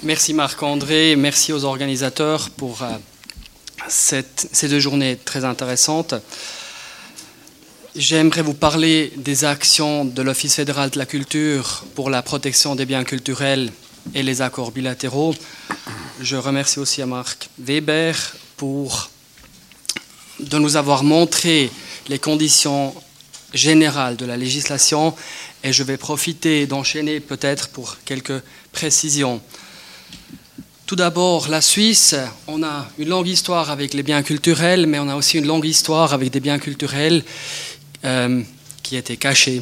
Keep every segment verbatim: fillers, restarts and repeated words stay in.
Merci Marc-André, merci aux organisateurs pour euh, cette, ces deux journées très intéressantes. J'aimerais vous parler des actions de l'Office fédéral de la culture pour la protection des biens culturels et les accords bilatéraux. Je remercie aussi à Marc Weber pour de nous avoir montré les conditions générales de la législation et je vais profiter d'enchaîner peut-être pour quelques précisions. Tout d'abord, la Suisse, on a une longue histoire avec les biens culturels, mais on a aussi une longue histoire avec des biens culturels euh, qui étaient cachés.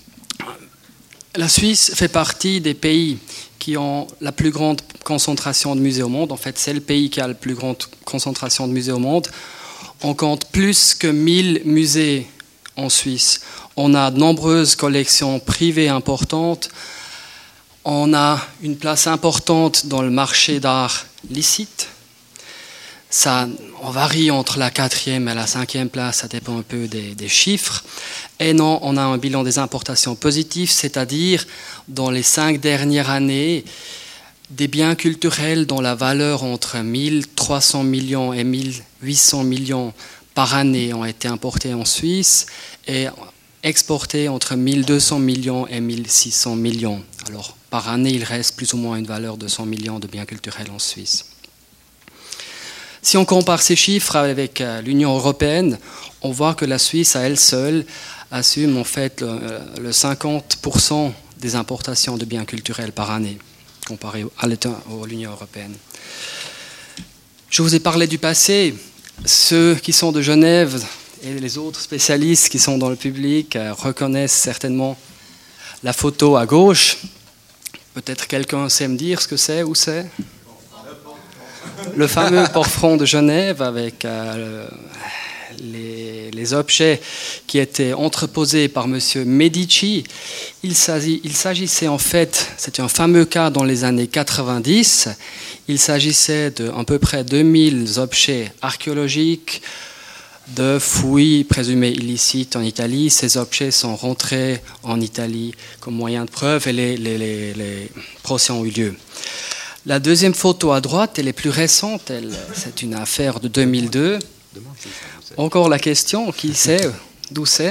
La Suisse fait partie des pays qui ont la plus grande concentration de musées au monde. En fait, c'est le pays qui a la plus grande concentration de musées au monde. On compte plus que mille musées en Suisse. On a de nombreuses collections privées importantes. On a une place importante dans le marché d'art licite. Ça, on varie entre la quatrième et la cinquième place, ça dépend un peu des, des chiffres. Et non, on a un bilan des importations positif, c'est-à-dire dans les cinq dernières années, des biens culturels dont la valeur entre mille trois cents millions et mille huit cents millions par année ont été importés en Suisse et exportés entre mille deux cents millions et mille six cents millions. Alors, par année, il reste plus ou moins une valeur de cent millions de biens culturels en Suisse. Si on compare ces chiffres avec l'Union européenne, on voit que la Suisse, à elle seule, assume en fait le, le cinquante pour cent des importations de biens culturels par année, comparé à l'Union européenne. Je vous ai parlé du passé. Ceux qui sont de Genève et les autres spécialistes qui sont dans le public reconnaissent certainement la photo à gauche. Peut-être quelqu'un sait me dire ce que c'est, où c'est ? Le fameux port-front de Genève avec euh, les, les objets qui étaient entreposés par M. Medici. Il, s'agit, il s'agissait en fait, c'était un fameux cas dans les années quatre-vingt-dix, il s'agissait d'à peu près deux mille objets archéologiques, de fouilles présumées illicites en Italie. Ces objets sont rentrés en Italie comme moyen de preuve et les, les, les, les procès ont eu lieu. La deuxième photo à droite, elle est plus récente, elle, c'est une affaire de deux mille deux. Encore la question, qui sait d'où c'est ?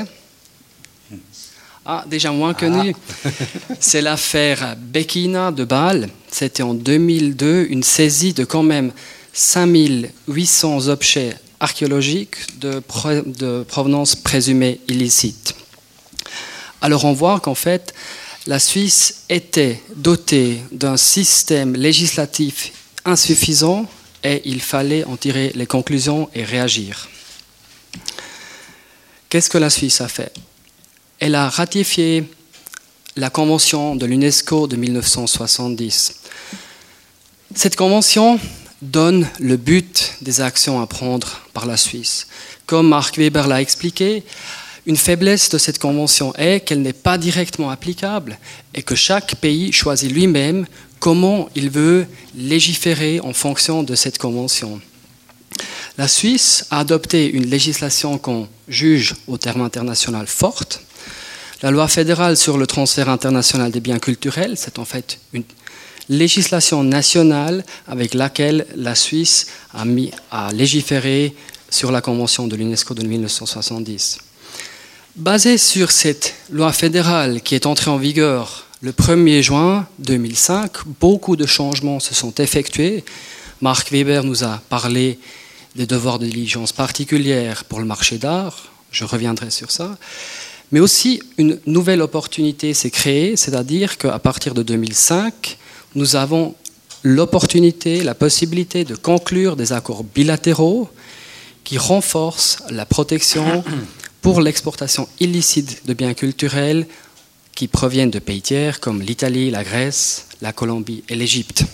Ah, déjà moins connu. Ah. C'est l'affaire Becchina de Bâle. C'était en deux mille deux, une saisie de quand même cinq mille huit cents objets archéologiques de, pro- de provenance présumée illicite. Alors on voit qu'en fait, la Suisse était dotée d'un système législatif insuffisant et il fallait en tirer les conclusions et réagir. Qu'est-ce que la Suisse a fait ? Elle a ratifié la convention de l'UNESCO de mille neuf cent soixante-dix. Cette convention donne le but des actions à prendre par la Suisse. Comme Marc Weber l'a expliqué, une faiblesse de cette convention est qu'elle n'est pas directement applicable et que chaque pays choisit lui-même comment il veut légiférer en fonction de cette convention. La Suisse a adopté une législation qu'on juge au terme international forte. La loi fédérale sur le transfert international des biens culturels, c'est en fait une législation nationale avec laquelle la Suisse a, mis, a légiféré sur la convention de l'UNESCO de mille neuf cent soixante-dix. Basée sur cette loi fédérale qui est entrée en vigueur le premier juin deux mille cinq, beaucoup de changements se sont effectués. Marc Weber nous a parlé des devoirs de diligence particulières pour le marché d'art, je reviendrai sur ça. Mais aussi une nouvelle opportunité s'est créée, c'est-à-dire qu'à partir de deux mille cinq, nous avons l'opportunité, la possibilité de conclure des accords bilatéraux qui renforcent la protection pour l'exportation illicite de biens culturels qui proviennent de pays tiers comme l'Italie, la Grèce, la Colombie et l'Égypte.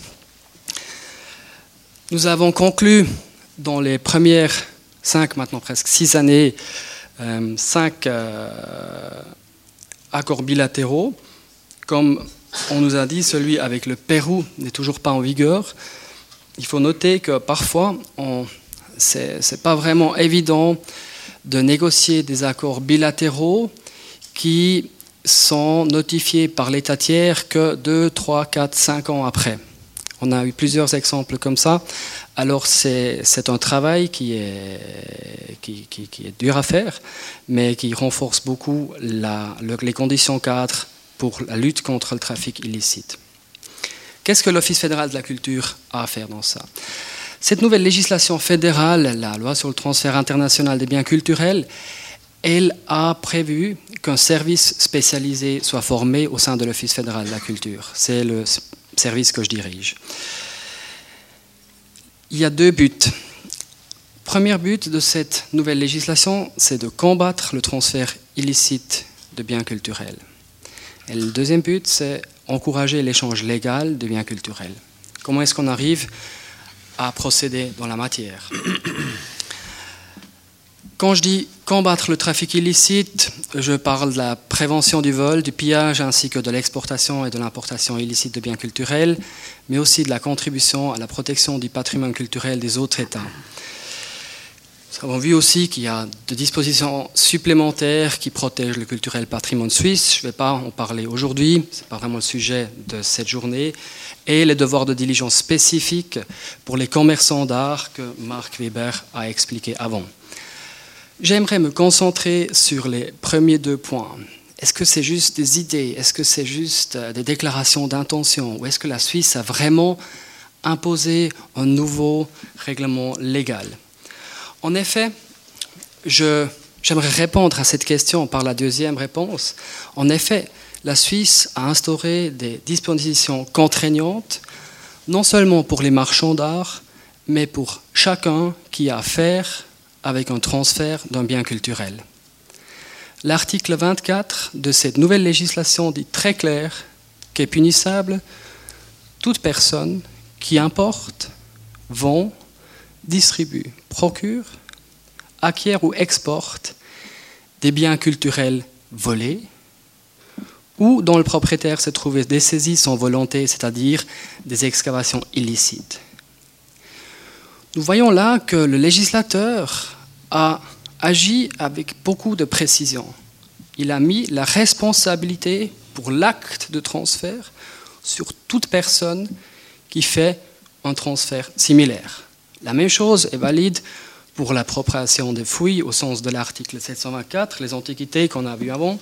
Nous avons conclu dans les premières cinq, maintenant presque six années, euh, cinq euh, accords bilatéraux. Comme on nous a dit, celui avec le Pérou n'est toujours pas en vigueur. Il faut noter que parfois, on, c'est, c'est pas vraiment évident de négocier des accords bilatéraux qui sont notifiés par l'État tiers que deux, trois, quatre, cinq ans après. On a eu plusieurs exemples comme ça. Alors c'est, c'est un travail qui est, qui, qui, qui est dur à faire, mais qui renforce beaucoup la, le, les conditions cadres pour la lutte contre le trafic illicite. Qu'est-ce que l'Office fédéral de la culture a à faire dans ça ? Cette nouvelle législation fédérale, la loi sur le transfert international des biens culturels, elle a prévu qu'un service spécialisé soit formé au sein de l'Office fédéral de la culture. C'est le service que je dirige. Il y a deux buts. Le premier but de cette nouvelle législation, c'est de combattre le transfert illicite de biens culturels. Et le deuxième but, c'est encourager l'échange légal de biens culturels. Comment est-ce qu'on arrive à procéder dans la matière ? Quand je dis combattre le trafic illicite, je parle de la prévention du vol, du pillage ainsi que de l'exportation et de l'importation illicite de biens culturels, mais aussi de la contribution à la protection du patrimoine culturel des autres États. Nous avons vu aussi qu'il y a des dispositions supplémentaires qui protègent le culturel patrimoine suisse. Je ne vais pas en parler aujourd'hui, ce n'est pas vraiment le sujet de cette journée. Et les devoirs de diligence spécifiques pour les commerçants d'art que Marc Weber a expliqué avant. J'aimerais me concentrer sur les premiers deux points. Est-ce que c'est juste des idées ? Est-ce que c'est juste des déclarations d'intention ? Ou est-ce que la Suisse a vraiment imposé un nouveau règlement légal ? En effet, je, j'aimerais répondre à cette question par la deuxième réponse. En effet, la Suisse a instauré des dispositions contraignantes, non seulement pour les marchands d'art, mais pour chacun qui a affaire avec un transfert d'un bien culturel. L'article vingt-quatre de cette nouvelle législation dit très clair qu'est punissable toute personne qui importe, vend, distribue, procure, acquiert ou exporte des biens culturels volés ou dont le propriétaire s'est trouvé dessaisi sans volonté, c'est-à-dire des excavations illicites. Nous voyons là que le législateur a agi avec beaucoup de précision. Il a mis la responsabilité pour l'acte de transfert sur toute personne qui fait un transfert similaire. La même chose est valide pour l'appropriation des fouilles au sens de l'article sept cent vingt-quatre, les antiquités qu'on a vues avant.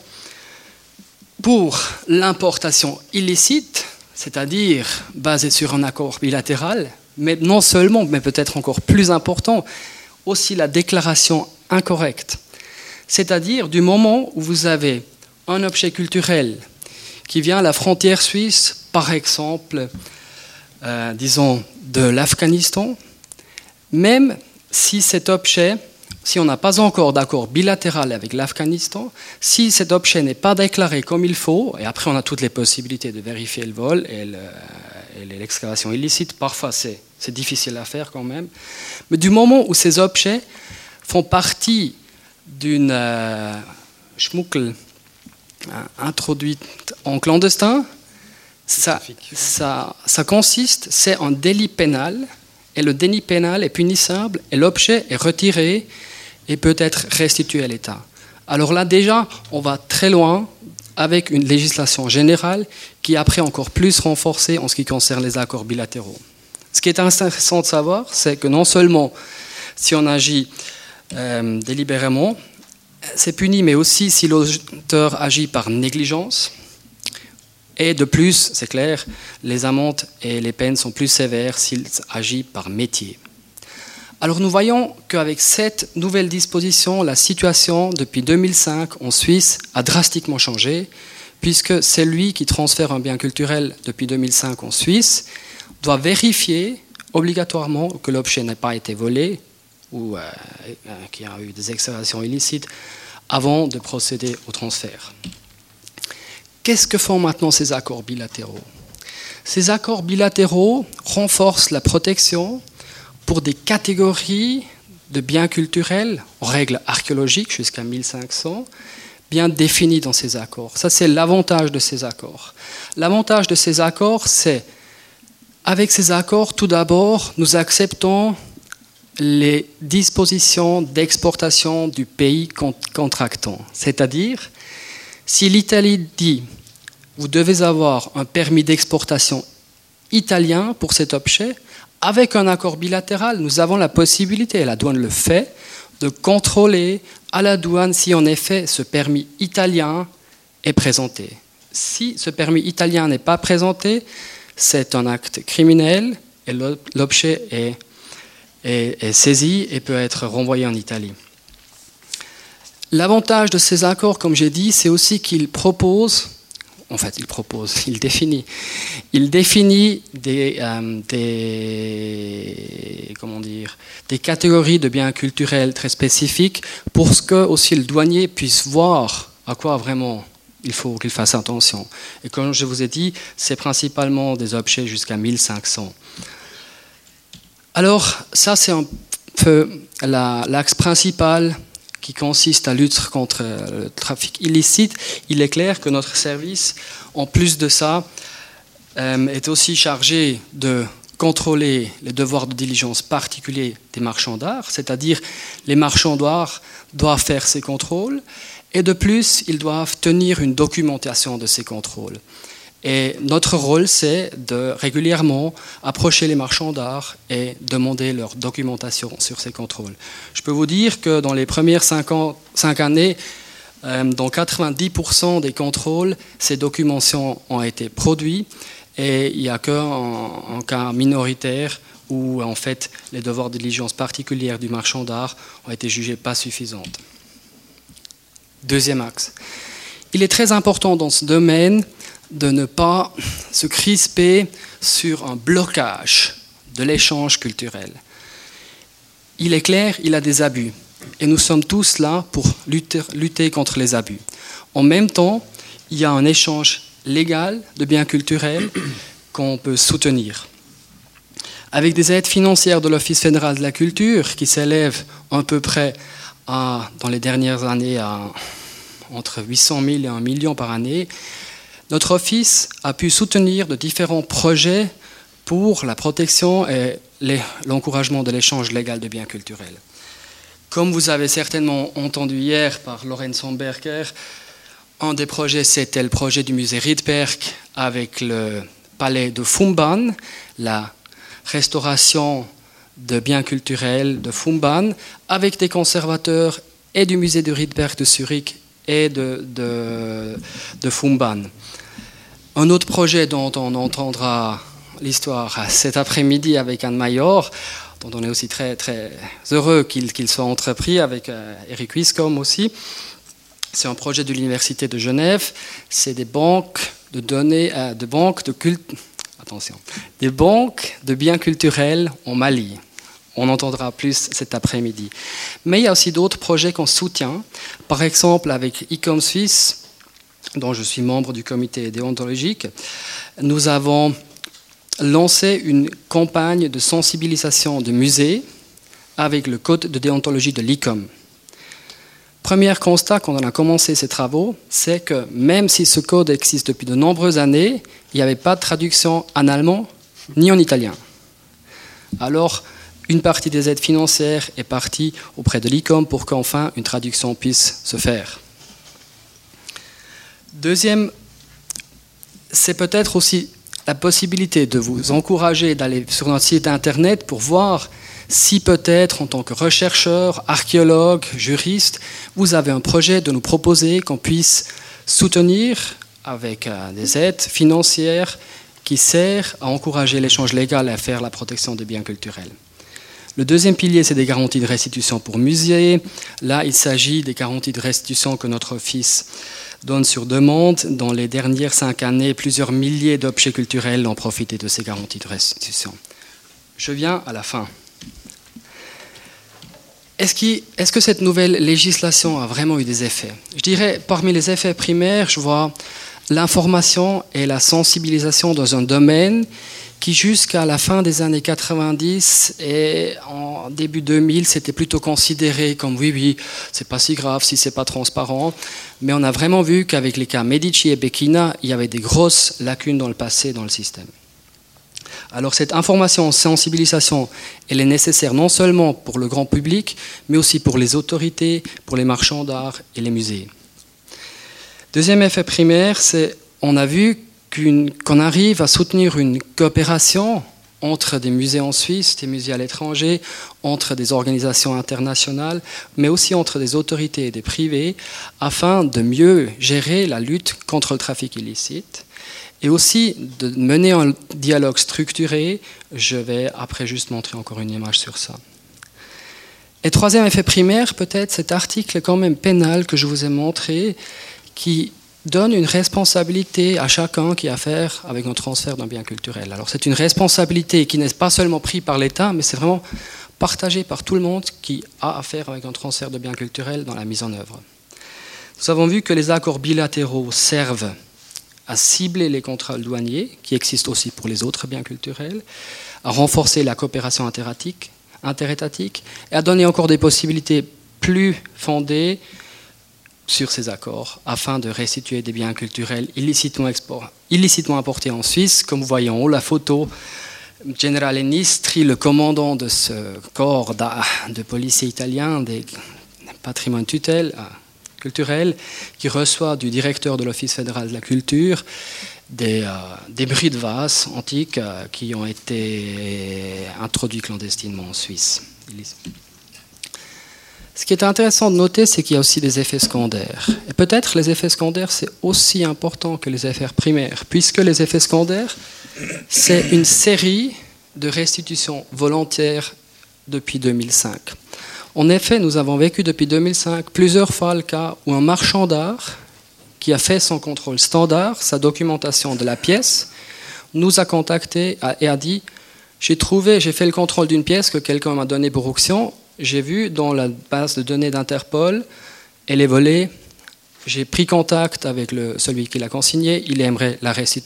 Pour l'importation illicite, c'est-à-dire basée sur un accord bilatéral, mais non seulement, mais peut-être encore plus important, aussi la déclaration incorrecte. C'est-à-dire du moment où vous avez un objet culturel qui vient à la frontière suisse, par exemple, euh, disons, de l'Afghanistan, même si cet objet, si on n'a pas encore d'accord bilatéral avec l'Afghanistan, si cet objet n'est pas déclaré comme il faut, et après on a toutes les possibilités de vérifier le vol et, le, et l'excavation illicite, parfois c'est, c'est difficile à faire quand même, mais du moment où ces objets font partie d'une euh, schmuggel hein, introduite en clandestin, ça, ça, ça consiste, c'est un délit pénal, et le délit pénal est punissable, et l'objet est retiré et peut être restitué à l'État. Alors là, déjà, on va très loin avec une législation générale qui est après encore plus renforcée en ce qui concerne les accords bilatéraux. Ce qui est intéressant de savoir, c'est que non seulement si on agit euh, délibérément, c'est puni, mais aussi si l'auteur agit par négligence. Et de plus, c'est clair, les amendes et les peines sont plus sévères s'il agit par métier. Alors nous voyons qu'avec cette nouvelle disposition, la situation depuis deux mille cinq en Suisse a drastiquement changé, puisque celui qui transfère un bien culturel depuis deux mille cinq en Suisse doit vérifier obligatoirement que l'objet n'a pas été volé ou euh, qu'il y a eu des excavations illicites avant de procéder au transfert. Qu'est-ce que font maintenant ces accords bilatéraux ? Ces accords bilatéraux renforcent la protection pour des catégories de biens culturels, en règle archéologique jusqu'à mille cinq cents, bien définies dans ces accords. Ça, c'est l'avantage de ces accords. L'avantage de ces accords, c'est, avec ces accords, tout d'abord, nous acceptons les dispositions d'exportation du pays contractant. C'est-à-dire, si l'Italie dit « vous devez avoir un permis d'exportation italien pour cet objet, avec un accord bilatéral, nous avons la possibilité, et la douane le fait, de contrôler à la douane si en effet ce permis italien est présenté. Si ce permis italien n'est pas présenté, c'est un acte criminel et l'objet est, est, est saisi et peut être renvoyé en Italie. L'avantage de ces accords, comme j'ai dit, c'est aussi qu'ils proposent, en fait, il propose, il définit, il définit des, euh, des, comment dire, des catégories de biens culturels très spécifiques pour que aussi le douanier puisse voir à quoi vraiment il faut qu'il fasse attention. Et comme je vous ai dit, c'est principalement des objets jusqu'à mille cinq cents. Alors, ça, c'est un peu la, l'axe principal qui consiste à lutter contre le trafic illicite. Il est clair que notre service, en plus de ça, euh, est aussi chargé de contrôler les devoirs de diligence particuliers des marchands d'art, c'est-à-dire les marchands d'art doivent faire ces contrôles, et de plus, ils doivent tenir une documentation de ces contrôles. Et notre rôle, c'est de régulièrement approcher les marchands d'art et demander leur documentation sur ces contrôles. Je peux vous dire que dans les premières cinq, ans, cinq années, euh, dans quatre-vingt-dix pour cent des contrôles, ces documentations ont été produites et il n'y a qu'un cas minoritaire où en fait les devoirs de diligence particulière du marchand d'art ont été jugés pas suffisantes. Deuxième axe. Il est très important dans ce domaine de ne pas se crisper sur un blocage de l'échange culturel. Il est clair, il y a des abus. Et nous sommes tous là pour lutter, lutter contre les abus. En même temps, il y a un échange légal de biens culturels qu'on peut soutenir. Avec des aides financières de l'Office fédéral de la culture qui s'élèvent à peu près à, dans les dernières années à entre huit cent mille et un million par année, notre office a pu soutenir de différents projets pour la protection et l'encouragement de l'échange légal de biens culturels. Comme vous avez certainement entendu hier par Lorenz Homberger, un des projets, c'était le projet du musée Rydberg avec le palais de Fumban, la restauration de biens culturels de Fumban, avec des conservateurs et du musée de Rydberg de Zurich et de, de, de Fumban. Un autre projet dont on entendra l'histoire cet après-midi avec Anne Mayor, dont on est aussi très, très heureux qu'il, qu'il soit entrepris avec euh, Eric Wiscom aussi. C'est un projet de l'Université de Genève. C'est des banques de données, euh, de banques de culte, attention, des banques de biens culturels en Mali. On entendra plus cet après-midi. Mais il y a aussi d'autres projets qu'on soutient. Par exemple, avec ICOM Suisse, dont je suis membre du comité déontologique, nous avons lancé une campagne de sensibilisation de musées avec le code de déontologie de l'I C O M. Premier constat quand on a commencé ces travaux, c'est que même si ce code existe depuis de nombreuses années, il n'y avait pas de traduction en allemand ni en italien. Alors, une partie des aides financières est partie auprès de l'I C O M pour qu'enfin une traduction puisse se faire. Deuxième, c'est peut-être aussi la possibilité de vous encourager d'aller sur notre site internet pour voir si peut-être en tant que chercheur, archéologue, juriste, vous avez un projet de nous proposer qu'on puisse soutenir avec des aides financières qui servent à encourager l'échange légal et à faire la protection des biens culturels. Le deuxième pilier, c'est des garanties de restitution pour musées. Là, il s'agit des garanties de restitution que notre office donne sur demande. Dans les dernières cinq années, plusieurs milliers d'objets culturels ont profité de ces garanties de restitution. Je viens à la fin. Est-ce, qu'il, est-ce que cette nouvelle législation a vraiment eu des effets ? Je dirais, parmi les effets primaires, je vois l'information et la sensibilisation dans un domaine qui jusqu'à la fin des années quatre-vingt-dix et en début deux mille, c'était plutôt considéré comme oui, oui, c'est pas si grave si c'est pas transparent. Mais on a vraiment vu qu'avec les cas Medici et Becchina, il y avait des grosses lacunes dans le passé dans le système. Alors cette information, sensibilisation, elle est nécessaire non seulement pour le grand public, mais aussi pour les autorités, pour les marchands d'art et les musées. Deuxième effet primaire, c'est on a vu qu'on arrive à soutenir une coopération entre des musées en Suisse, des musées à l'étranger, entre des organisations internationales, mais aussi entre des autorités et des privés, afin de mieux gérer la lutte contre le trafic illicite et aussi de mener un dialogue structuré. Je vais après juste montrer encore une image sur ça. Et troisième effet primaire, peut-être cet article quand même pénal que je vous ai montré, qui donne une responsabilité à chacun qui a affaire avec un transfert d'un bien culturel. Alors c'est une responsabilité qui n'est pas seulement prise par l'État, mais c'est vraiment partagé par tout le monde qui a affaire avec un transfert de biens culturels dans la mise en œuvre. Nous avons vu que les accords bilatéraux servent à cibler les contrôles douaniers, qui existent aussi pour les autres biens culturels, à renforcer la coopération interétatique, interétatique et à donner encore des possibilités plus fondées sur ces accords, afin de restituer des biens culturels illicitement, export, illicitement importés en Suisse. Comme vous voyez en haut la photo, Generale Nistri, le commandant de ce corps de policiers italiens des patrimoines tutelle culturel, qui reçoit du directeur de l'Office fédéral de la culture des, euh, des bris de vase antiques euh, qui ont été introduits clandestinement en Suisse. Ce qui est intéressant de noter, c'est qu'il y a aussi des effets secondaires. Et peut-être les effets secondaires, c'est aussi important que les effets primaires, puisque les effets secondaires, c'est une série de restitutions volontaires depuis deux mille cinq. En effet, nous avons vécu depuis deux mille cinq plusieurs fois le cas où un marchand d'art qui a fait son contrôle standard, sa documentation de la pièce, nous a contactés et a dit « J'ai trouvé, j'ai fait le contrôle d'une pièce que quelqu'un m'a donnée pour auction. J'ai vu dans la base de données d'Interpol, elle est volée. J'ai pris contact avec le, celui qui l'a consignée, il aimerait la restituer. »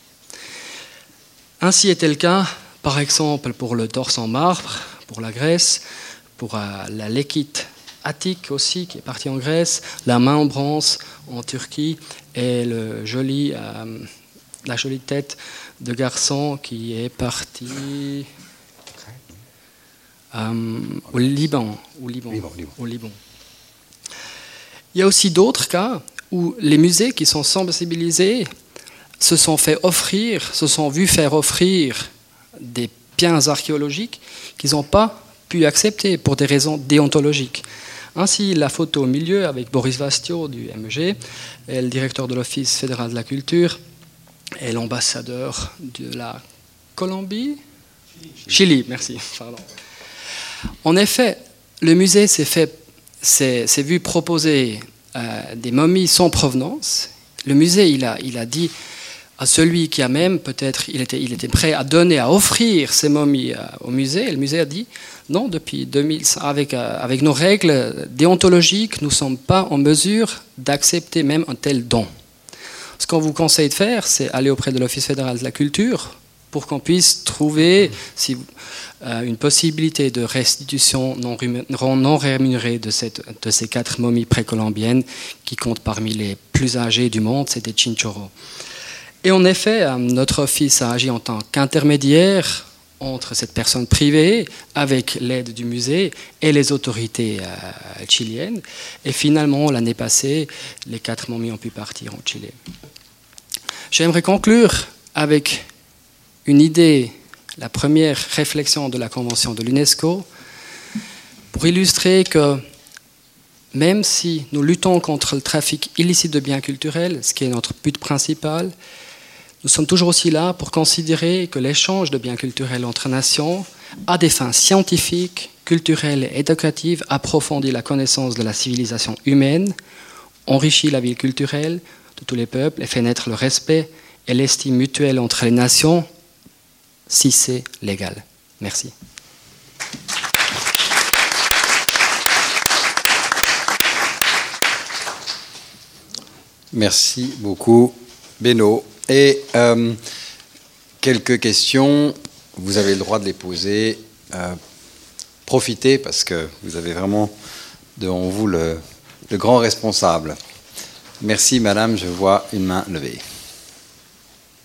Ainsi était le cas, par exemple, pour le torse en marbre, pour la Grèce, pour euh, la lékite attique aussi, qui est partie en Grèce, la main en bronze en Turquie, et le joli, euh, la jolie tête de garçon qui est parti... Euh, au Liban, au Liban, Liban, Liban. Au Liban. Il y a aussi d'autres cas où les musées qui sont sensibilisés se sont fait offrir, se sont vus faire offrir des biens archéologiques qu'ils n'ont pas pu accepter pour des raisons déontologiques. Ainsi, la photo au milieu avec Boris Vastio du M E G, et le directeur de l'Office fédéral de la culture et l'ambassadeur de la Colombie, Chili, Chili merci, pardon. En effet, le musée s'est, fait, s'est, s'est vu proposer euh, des momies sans provenance. Le musée, il a, il a dit à celui qui a même, peut-être, il était, il était prêt à donner, à offrir ces momies euh, au musée. Et le musée a dit, non, depuis deux mille, avec, euh, avec nos règles déontologiques, nous ne sommes pas en mesure d'accepter même un tel don. Ce qu'on vous conseille de faire, c'est aller auprès de l'Office fédéral de la culture pour qu'on puisse trouver si, euh, une possibilité de restitution non, non rémunérée de, cette, de ces quatre momies précolombiennes qui comptent parmi les plus âgées du monde, c'est des Chinchorros. Et en effet, euh, notre office a agi en tant qu'intermédiaire entre cette personne privée, avec l'aide du musée et les autorités euh, chiliennes. Et finalement, l'année passée, les quatre momies ont pu partir en Chili. J'aimerais conclure avec une idée, la première réflexion de la Convention de l'UNESCO, pour illustrer que même si nous luttons contre le trafic illicite de biens culturels, ce qui est notre but principal, nous sommes toujours aussi là pour considérer que l'échange de biens culturels entre nations, à des fins scientifiques, culturelles et éducatives, approfondit la connaissance de la civilisation humaine, enrichit la vie culturelle de tous les peuples et fait naître le respect et l'estime mutuelle entre les nations, si c'est légal. Merci. Merci beaucoup, Beno. Et euh, quelques questions, vous avez le droit de les poser. Euh, profitez, parce que vous avez vraiment devant vous le, le grand responsable. Merci, madame, je vois une main levée.